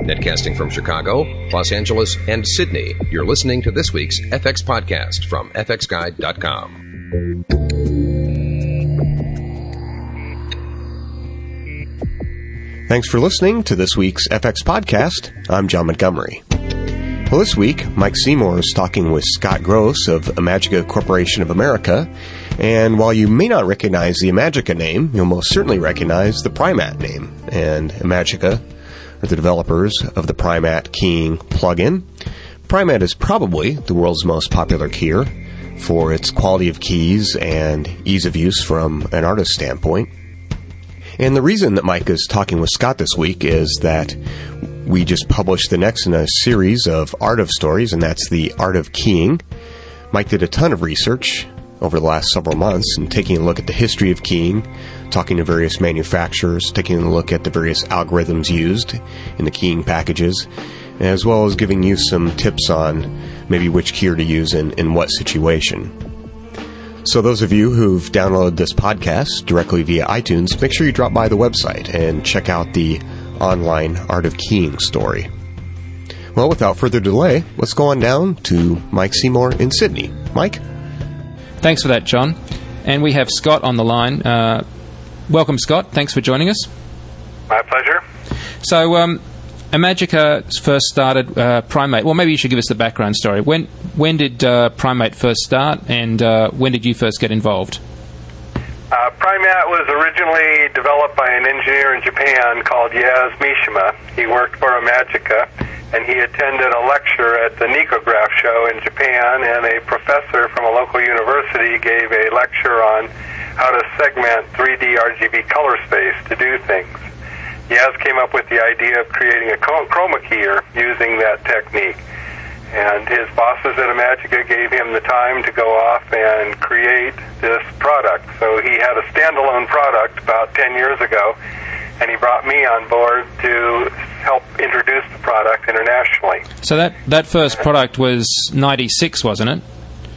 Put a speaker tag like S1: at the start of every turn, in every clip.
S1: Netcasting from Chicago, Los Angeles, and Sydney, you're listening to this week's FX podcast from fxguide.com.
S2: Thanks for listening to this week's FX podcast. I'm John Montgomery. Well, this week, Mike Seymour is talking with Scott Gross of Imagica Corporation of America. And while you may not recognize the Imagica name, you'll most certainly recognize the Primat name. And Imagica are the developers of the Primat keying plugin. Primat is probably the world's most popular keyer for its quality of keys and ease of use from an artist standpoint. And the reason that Mike is talking with Scott this week is that we just published the next in a series of Art of stories, and that's the Art of Keying. Mike did a ton of research over the last several months and taking a look at the history of keying, talking to various manufacturers, taking a look at the various algorithms used in the keying packages, as well as giving you some tips on maybe which keyer to use in what situation. So those of you who've downloaded this podcast directly via iTunes, make sure you drop by the website and check out the online Art of Keying story. Well, without further delay, let's go on down to Mike Seymour in Sydney. Mike?
S3: Thanks for that, John. And we have Scott on the line. Welcome, Scott. Thanks for joining us.
S4: My pleasure.
S3: So, Imagica first started Primate. Well, maybe you should give us the background story. When did Primate first start, and when did you first get involved?
S4: Primat was originally developed by an engineer in Japan called Yaz Mishima. He worked for Imagica, and he attended a lecture at the Nicograph show in Japan, and a professor from a local university gave a lecture on how to segment 3D RGB color space to do things. Yaz came up with the idea of creating a chroma keyer using that technique. And his bosses at Imagica gave him the time to go off and create this product. So he had a standalone product about 10 years ago, and he brought me on board to help introduce the product internationally.
S3: So that first product was 96, wasn't it?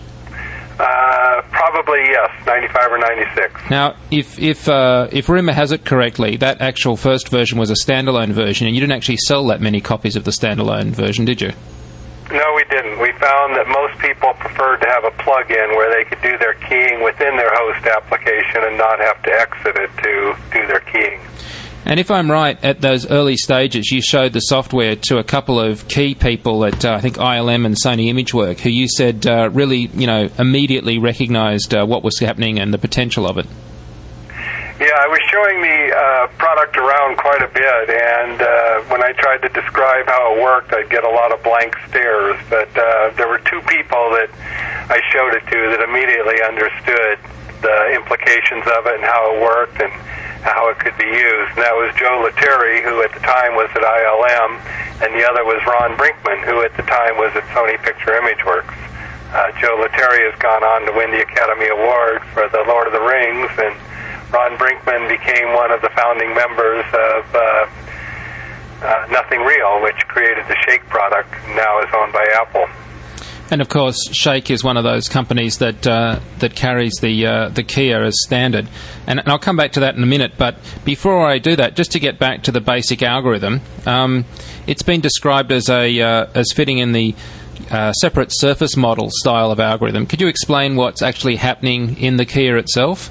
S4: Probably, yes, 95 or 96.
S3: Now, if rumor has it correctly, that actual first version was a standalone version, and you didn't actually sell that many copies of the standalone version, did you?
S4: No, we didn't. We found that most people preferred to have a plug-in where they could do their keying within their host application and not have to exit it to do their keying.
S3: And if I'm right, at those early stages, you showed the software to a couple of key people at, I think, ILM and Sony ImageWorks, who you said really, immediately recognized what was happening and the potential of it.
S4: Yeah, I was showing the product around quite a bit, and when I tried to describe how it worked, I'd get a lot of blank stares. But there were two people that I showed it to that immediately understood the implications of it and how it worked and how it could be used. And that was Joe Lettieri, who at the time was at ILM, and the other was Ron Brinkman, who at the time was at Sony Picture Imageworks. Joe Lettieri has gone on to win the Academy Award for The Lord of the Rings, and Ron Brinkman became one of the founding members of Nothing Real, which created the Shake product, and now is owned by Apple.
S3: And of course, Shake is one of those companies that carries the keyer as standard. And I'll come back to that in a minute. But before I do that, just to get back to the basic algorithm, it's been described as fitting in the separate surface model style of algorithm. Could you explain what's actually happening in the keyer itself?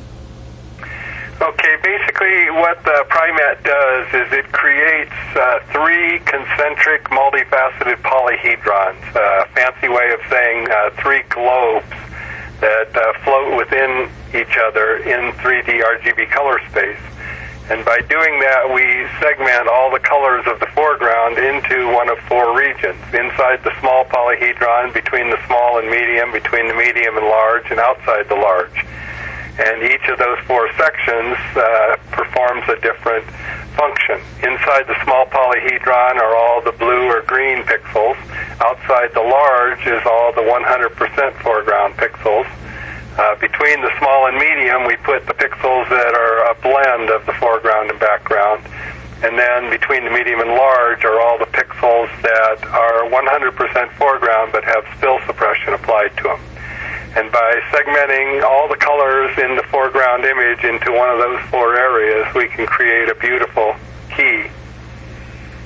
S4: Okay, basically what the Primat does is it creates three concentric multifaceted polyhedrons, a fancy way of saying three globes that float within each other in 3D RGB color space. And by doing that, we segment all the colors of the foreground into one of four regions: inside the small polyhedron, between the small and medium, between the medium and large, and outside the large. And each of those four sections performs a different function. Inside the small polyhedron are all the blue or green pixels. Outside the large is all the 100% foreground pixels. Between the small and medium, we put the pixels that are a blend of the foreground and background. And then between the medium and large are all the pixels that are 100% foreground but have spill suppression applied to them. And by segmenting all the colors in the foreground image into one of those four areas, we can create a beautiful key.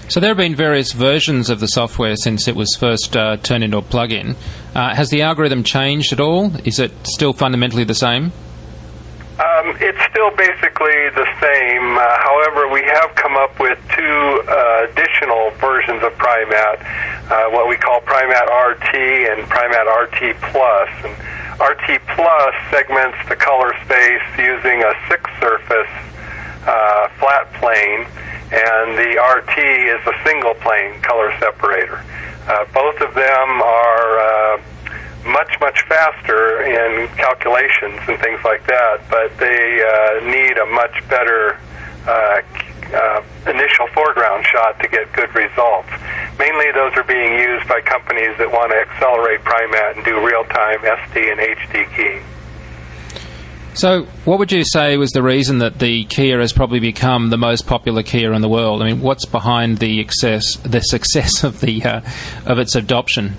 S3: So there have been various versions of the software since it was first turned into a plug-in. Has the algorithm changed at all? Is it still fundamentally the same?
S4: It's still basically the same. However, we have come up with two additional versions of Primat, what we call Primat RT and Primat RT Plus. And RT Plus segments the color space using a six-surface flat plane, and the RT is a single-plane color separator. Both of them are much faster in calculations and things like that, but they need a much better initial foreground shot to get good results. Mainly those are being used by companies that want to accelerate Primat and do real-time SD and HD keying.
S3: So what would you say was the reason that the Kia has probably become the most popular Kia in the world? I mean, what's behind the success of its adoption?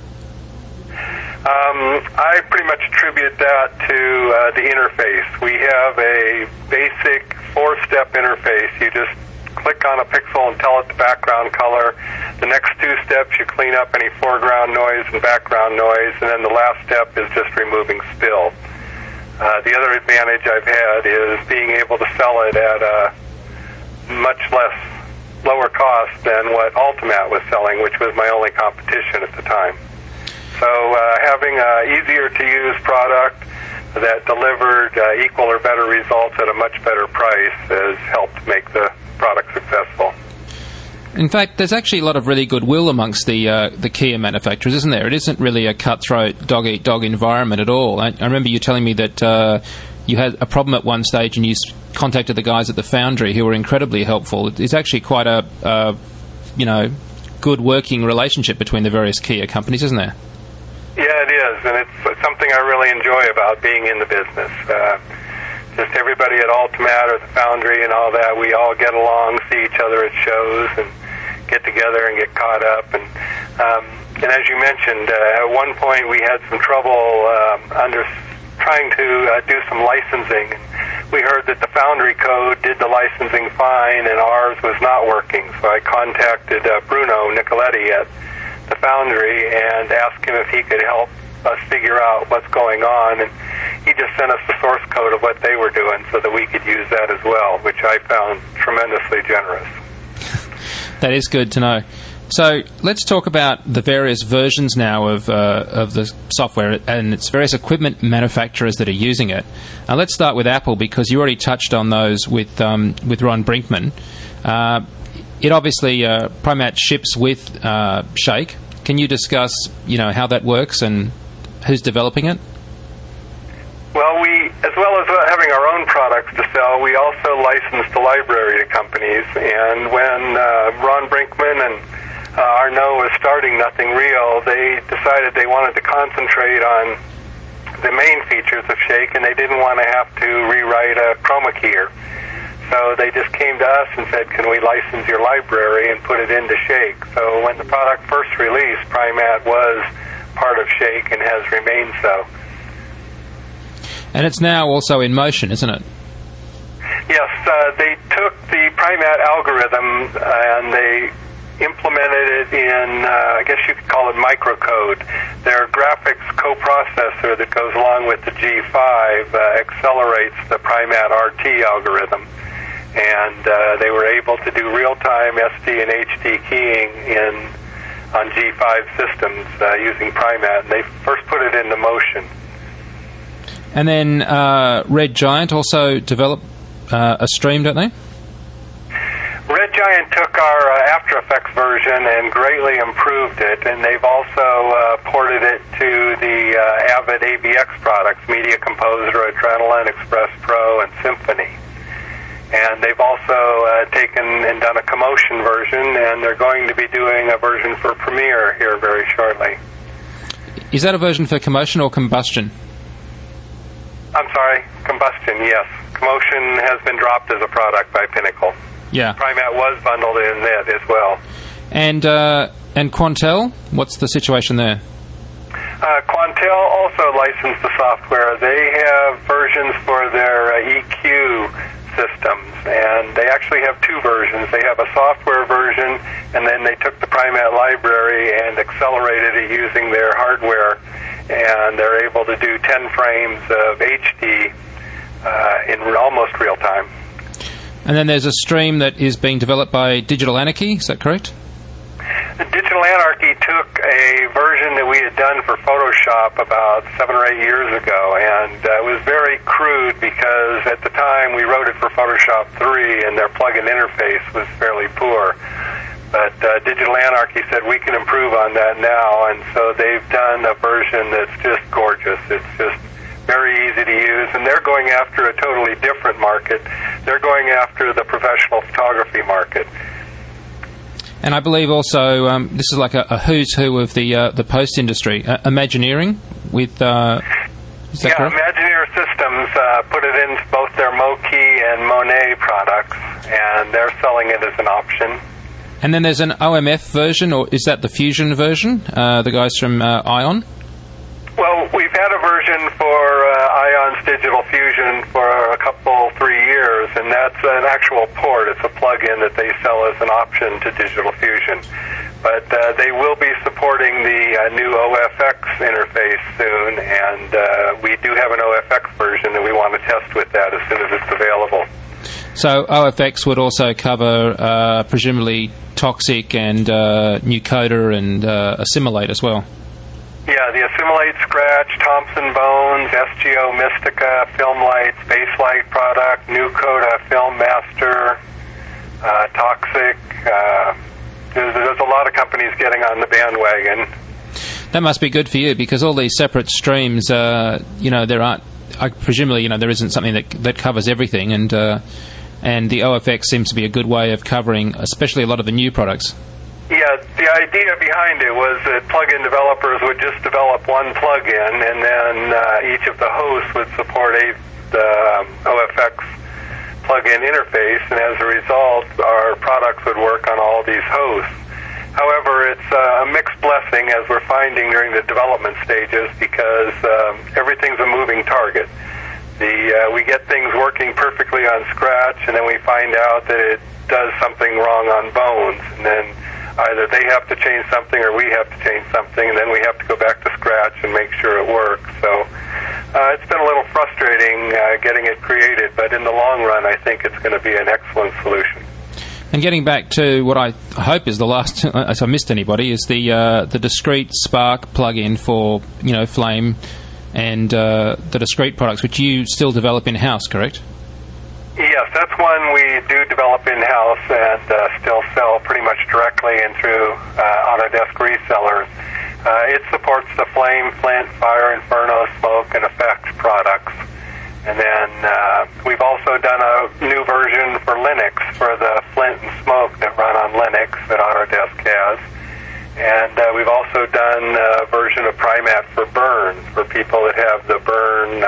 S4: I pretty much attribute that to the interface. We have a basic four-step interface. You just click on a pixel and tell it the background color. The next two steps, you clean up any foreground noise and background noise, and then the last step is just removing spill. The other advantage I've had is being able to sell it at a much lower cost than what Ultimat was selling, which was my only competition at the time. So having an easier-to-use product that delivered equal or better results at a much better price has helped make the product successful.
S3: In fact, there's actually a lot of really goodwill amongst the Kia manufacturers, isn't there? It isn't really a cutthroat dog-eat-dog environment at all. I remember you telling me that you had a problem at one stage and you contacted the guys at the foundry who were incredibly helpful. It's actually quite a good working relationship between the various Kia companies, isn't there?
S4: Yeah, it is, and it's something I really enjoy about being in the business. Just everybody at Ultimat or the foundry and all that, we all get along, see each other at shows, and get together and get caught up. And as you mentioned, at one point we had some trouble trying to do some licensing. We heard that the foundry code did the licensing fine, and ours was not working. So I contacted Bruno Nicoletti at the foundry and asked him if he could help us figure out what's going on, and he just sent us the source code of what they were doing so that we could use that as well, which I found tremendously generous.
S3: That is good to know. So let's talk about the various versions now of the software and its various equipment manufacturers that are using it. Let's start with Apple, because you already touched on those with Ron Brinkman. It obviously, Primat ships with Shake. Can you discuss, how that works and who's developing it?
S4: Well, as well as having our own products to sell, we also license the library to companies. And when Ron Brinkman and Arnaud was starting Nothing Real, they decided they wanted to concentrate on the main features of Shake, and they didn't want to have to rewrite a chroma keyer. So they just came to us and said, can we license your library and put it into Shake? So when the product first released, Primat was part of Shake and has remained so.
S3: And it's now also in motion, isn't it?
S4: Yes, they took the Primat algorithm and they implemented it in, I guess you could call it microcode. Their graphics coprocessor that goes along with the G5 accelerates the Primat RT algorithm. And they were able to do real-time SD and HD keying on G5 systems using Primat. And they first put it into motion.
S3: And then Red Giant also developed a stream, don't they?
S4: Red Giant took our After Effects version and greatly improved it, and they've also ported it to the Avid AVX products, Media Composer, Adrenaline, Express Pro, and Symphony. And they've also taken and done a Commotion version, and they're going to be doing a version for Premiere here very shortly.
S3: Is that a version for Commotion or Combustion?
S4: I'm sorry, Combustion, yes. Commotion has been dropped as a product by Pinnacle.
S3: Yeah.
S4: Primat was bundled in that as well.
S3: And Quantel, what's the situation there?
S4: Quantel also licensed the software. They have versions for their EQ Systems, and they actually have two versions. They have a software version, and then they took the Primat library and accelerated it using their hardware, and they're able to do 10 frames of HD in almost real time.
S3: And then there's a stream that is being developed by Digital Anarchy, is that correct?
S4: Digital Anarchy took a version that we had done for Photoshop about 7 or 8 years ago, and it was very crude because at the time we wrote it for Photoshop 3 and their plug-in interface was fairly poor. But Digital Anarchy said we can improve on that now, and so they've done a version that's just gorgeous. It's just very easy to use, and they're going after a totally different market. They're going after the professional photography market.
S3: And I believe also this is like a who's who of the post industry. Imagineering with is that correct?
S4: Imagineer Systems put it in both their Moki and Monet products, and they're selling it as an option.
S3: And then there's an OMF version, or is that the Fusion version? The guys from Ion.
S4: Well, we've had a version for Ion's Digital Fusion for a couple, 3 years, and that's an actual port. It's a plug-in that they sell as an option to Digital Fusion. But they will be supporting the new OFX interface soon, and we do have an OFX version, and we want to test with that as soon as it's available.
S3: So OFX would also cover presumably Toxic and Nucoder and Assimilate as well.
S4: Yeah, the Assimilate Scratch, Thompson Bones, SGO Mystica, Filmlight, Spacelight product, Nucoda, Film Master, Toxic. There's a lot of companies getting on the bandwagon.
S3: That must be good for you because all these separate streams, there aren't. Presumably, there isn't something that covers everything, and the OFX seems to be a good way of covering, especially a lot of the new products.
S4: Yeah, the idea behind it was that plug-in developers would just develop one plug-in, and then each of the hosts would support the OFX plug-in interface, and as a result, our products would work on all these hosts. However, it's a mixed blessing, as we're finding during the development stages, because everything's a moving target. We get things working perfectly on Scratch, and then we find out that it does something wrong on Bones, and then either they have to change something or we have to change something, and then we have to go back to Scratch and make sure it works. So it's been a little frustrating getting it created, but in the long run, I think it's going to be an excellent solution.
S3: And getting back to what I hope is the last, if I missed anybody, is the discrete Spark plugin for Flame and the discrete products, which you still develop in-house, correct?
S4: Yes, that's one we do develop in-house and still sell pretty much directly and through Autodesk resellers. It supports the Flame, Flint, Fire, Inferno, Smoke, and Effect products. And then we've also done a new version for Linux for the Flint and Smoke that run on Linux that Autodesk has. And we've also done a version of Primat for Burn for people that have the Burn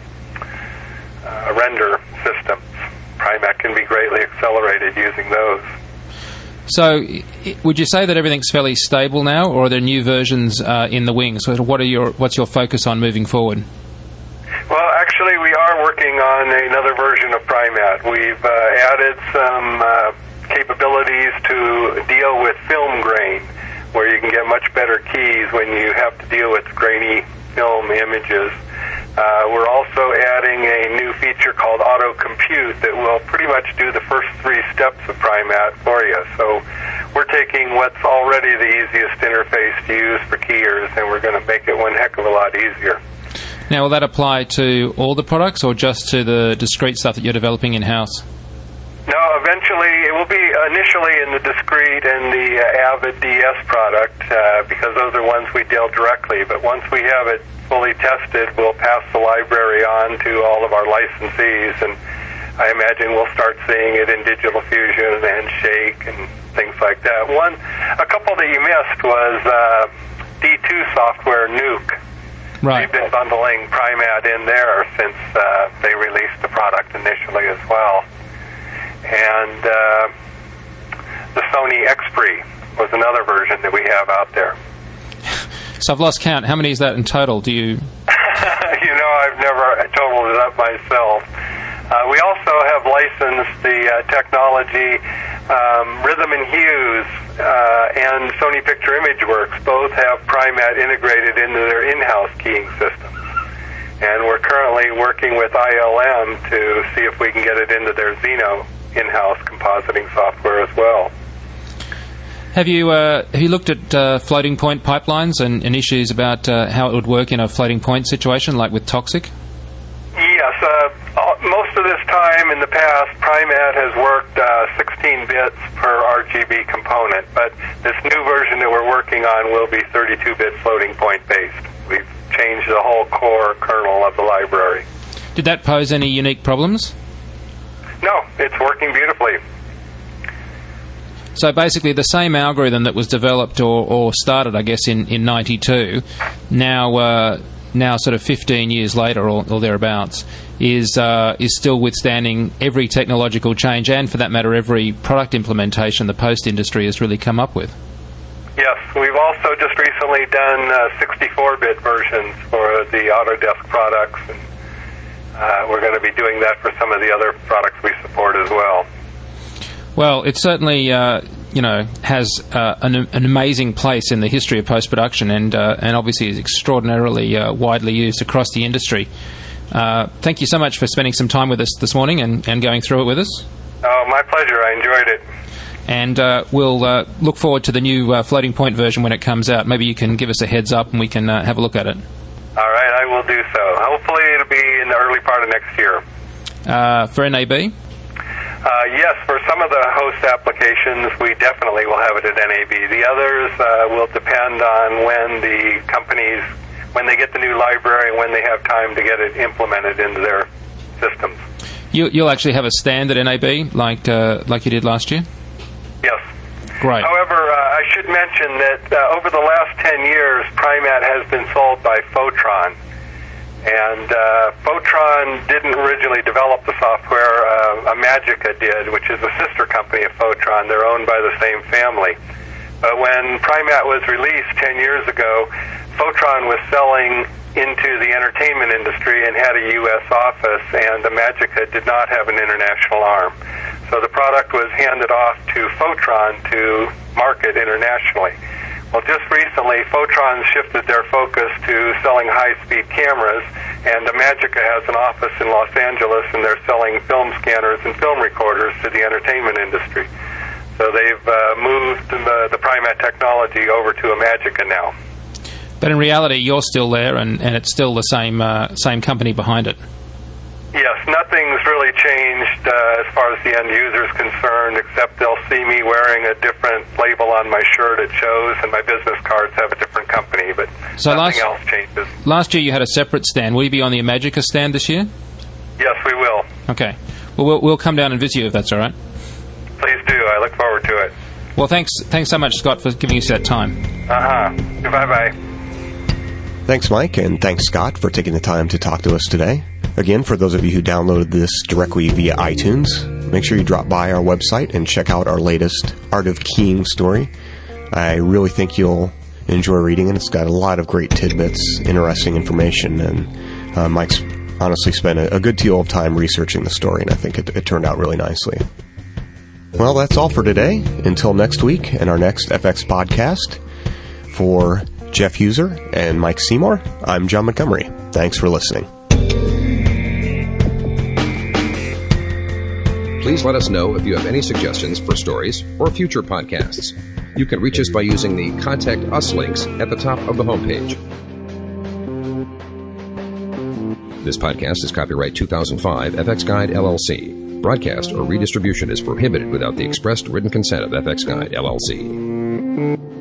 S4: render systems. Primat can be greatly accelerated using those.
S3: So, would you say that everything's fairly stable now, or are there new versions in the wings? So what's your focus on moving forward?
S4: Well, actually, we are working on another version of Primat. We've added some capabilities to deal with film grain, where you can get much better keys when you have to deal with grainy film images. We're also adding a new feature called Auto Compute that will pretty much do the first 3 steps of Primat for you. So we're taking what's already the easiest interface to use for keyers, and we're going to make it one heck of a lot easier.
S3: Now, will that apply to all the products or just to the discrete stuff that you're developing in-house?
S4: No, eventually it will be initially in the discrete and the Avid DS product because those are ones we deal directly. But once we have it fully tested, we'll pass the library on to all of our licensees, and I imagine we'll start seeing it in Digital Fusion and Shake and things like that. A couple that you missed was D2 software, Nuke.
S3: Right.
S4: We've been bundling Primat in there since they released the product initially as well. And the Sony Xpre was another version that we have out there.
S3: So I've lost count. How many is that in total? Do you...
S4: I've never totaled it up myself. We also have licensed the technology. Rhythm and Hughes and Sony Picture Imageworks both have PriMat integrated into their in-house keying systems. And we're currently working with ILM to see if we can get it into their Xeno in-house compositing software as well.
S3: Have you looked at floating point pipelines and issues about how it would work in a floating point situation, like with Toxic?
S4: Yes. Most of this time in the past, PriMat has worked 16 bits per RGB component, but this new version that we're working on will be 32-bit floating point based. We've changed the whole core kernel of the library.
S3: Did that pose any unique problems?
S4: No, it's working beautifully.
S3: So basically the same algorithm that was developed or started, I guess, in 92, now sort of 15 years later or thereabouts, is still withstanding every technological change and, for that matter, every product implementation the post industry has really come up with.
S4: Yes, we've also just recently done 64-bit versions for the Autodesk products, and we're going to be doing that for some of the other products we support as well.
S3: Well, it certainly has an amazing place in the history of post-production and obviously is extraordinarily widely used across the industry. Thank you so much for spending some time with us this morning and going through it with us.
S4: Oh, my pleasure. I enjoyed it.
S3: And we'll look forward to the new floating point version when it comes out. Maybe you can give us a heads up and we can have a look at it.
S4: All right, I will do so. Hopefully it'll be in the early part of next year.
S3: For NAB?
S4: Yes, for some of the host applications, we definitely will have it at NAB. The others will depend on when the companies, when they get the new library and when they have time to get it implemented into their systems.
S3: You'll actually have a stand at NAB like you did last year?
S4: Yes.
S3: Great.
S4: However, I should mention that over the last 10 years, PriMat has been sold by Photron. And Photron didn't originally develop the software. Imagica did, which is a sister company of Photron. They're owned by the same family. But when PriMat was released 10 years ago, Photron was selling into the entertainment industry and had a U.S. office, and Imagica did not have an international arm. So the product was handed off to Photron to market internationally. Well, just recently, Photron shifted their focus to selling high-speed cameras, and Imagica has an office in Los Angeles, and they're selling film scanners and film recorders to the entertainment industry. So they've moved the PriMat technology over to Imagica now.
S3: But in reality, you're still there, and it's still the same company behind it.
S4: Yes, nothing's really changed as far as the end user is concerned, except they'll see me wearing a different label on my shirt at shows, and my business cards have a different company, but so nothing else changes. Last
S3: year you had a separate stand. Will you be on the Imagica stand this year?
S4: Yes, we will.
S3: Okay. Well, we'll come down and visit you if that's all right.
S4: Please do. I look forward to it.
S3: Well, thanks so much, Scott, for giving us that time.
S4: Bye-bye.
S2: Thanks, Mike, and thanks, Scott, for taking the time to talk to us today. Again, for those of you who downloaded this directly via iTunes, make sure you drop by our website and check out our latest Art of Keying story. I really think you'll enjoy reading it. It's got a lot of great tidbits, interesting information, and Mike's honestly spent a good deal of time researching the story, and I think it turned out really nicely. Well, that's all for today. Until next week and our next FX podcast, for Jeff User and Mike Seymour, I'm John Montgomery. Thanks for listening.
S1: Please let us know if you have any suggestions for stories or future podcasts. You can reach us by using the Contact Us links at the top of the homepage. This podcast is copyright 2005 FX Guide LLC. Broadcast or redistribution is prohibited without the expressed written consent of FX Guide LLC.